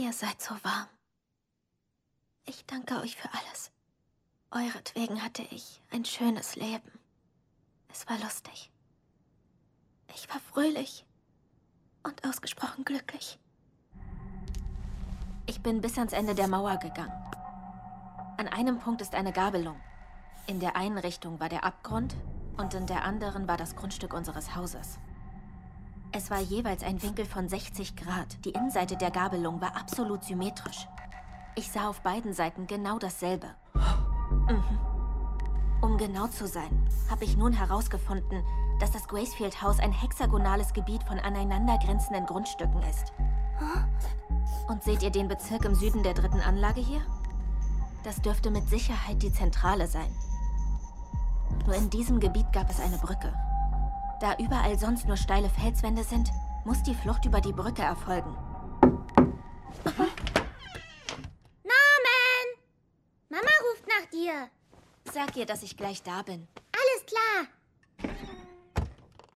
Ihr seid so warm. Ich danke euch für alles. Euretwegen hatte ich ein schönes Leben. Es war lustig. Ich war fröhlich und ausgesprochen glücklich. Ich bin bis ans Ende der Mauer gegangen. An einem Punkt ist eine Gabelung. In der einen Richtung war der Abgrund und in der anderen war das Grundstück unseres Hauses. Es war jeweils ein Winkel von 60 Grad. Die Innenseite der Gabelung war absolut symmetrisch. Ich sah auf beiden Seiten genau dasselbe. Um genau zu sein, habe ich nun herausgefunden, dass das Gracefield-Haus ein hexagonales Gebiet von aneinandergrenzenden Grundstücken ist. Und seht ihr den Bezirk im Süden der 3. Anlage hier? Das dürfte mit Sicherheit die Zentrale sein. Nur in diesem Gebiet gab es eine Brücke. Da überall sonst nur steile Felswände sind, muss die Flucht über die Brücke erfolgen. Norman! Mama ruft nach dir. Sag ihr, dass ich gleich da bin. Alles klar.